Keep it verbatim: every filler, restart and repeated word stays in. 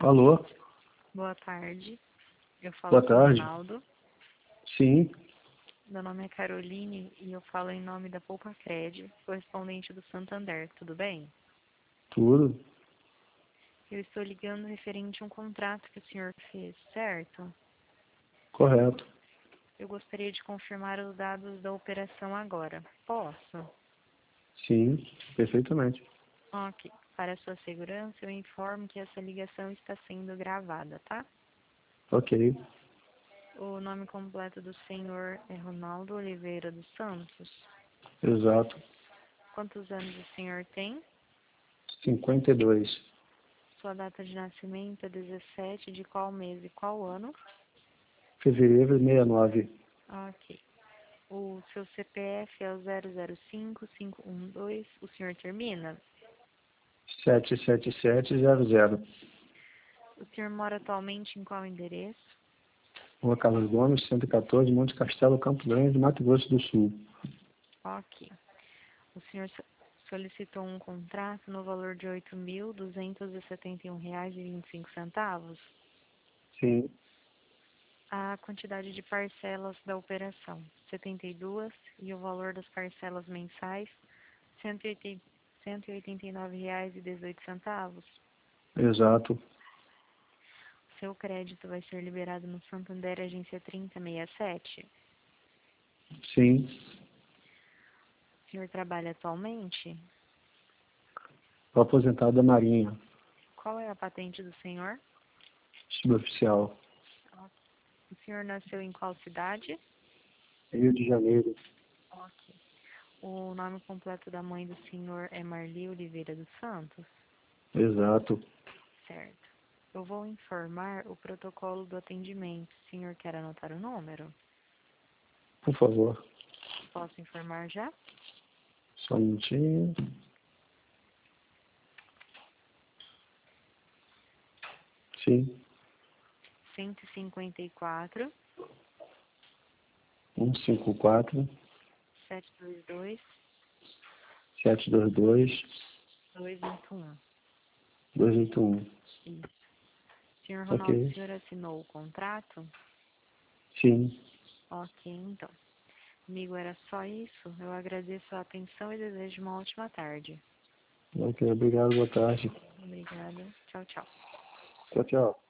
Alô? Boa tarde. Eu falo Boa com o tarde. Ronaldo. Sim, Meu nome é Caroline e eu falo em nome da Poupa Cred, correspondente do Santander. Tudo bem? tudo. Eu estou ligando referente a um contrato que o senhor fez, certo? Correto. Eu gostaria de confirmar os dados da operação agora. Posso? Sim, perfeitamente. Ok. Para sua segurança, eu informo que essa ligação está sendo gravada, tá? Ok, O nome completo do senhor é Ronaldo Oliveira dos Santos. exato. Quantos anos o senhor tem? cinquenta e dois. Sua data de nascimento é dezessete de qual mês e qual ano? Fevereiro de sessenta e nove. Ok. O seu C P F é o zero zero cinco, cinco um dois. O senhor termina? sete sete sete zero zero. O senhor mora atualmente em qual endereço? Rua Carlos Gomes, cento e quatorze, Monte Castelo, Campo Grande, Mato Grosso do Sul. Ok. O senhor so- solicitou um contrato no valor de oito mil duzentos e setenta e um reais e vinte e cinco centavos. Sim, A quantidade de parcelas da operação, setenta e duas, e o valor das parcelas mensais, cento e oitenta cento e oitenta e nove reais e dezoito centavos. exato. Seu crédito vai ser liberado no Santander Agência trinta e sessenta e sete. Sim, O senhor trabalha atualmente? o aposentado da Marinha, Qual é a patente do senhor? suboficial. O senhor nasceu em qual cidade? Rio de Janeiro, Ok. O nome completo da mãe do senhor é Marli Oliveira dos Santos? exato. Certo. Eu vou informar o protocolo do atendimento. O senhor quer anotar o número? Por favor, Posso informar já? só um minutinho. Sim, cento e cinquenta e quatro, um cinco quatro, setecentos e vinte e dois, sete dois dois, duzentos e vinte e um. dois oito um. Isso. Senhor Ronaldo, o Ok, senhor assinou o contrato? sim. Ok, então. Comigo era só isso. Eu agradeço a atenção e desejo uma ótima tarde. Ok, obrigado, boa tarde. Obrigada. Tchau, tchau. Tchau, tchau.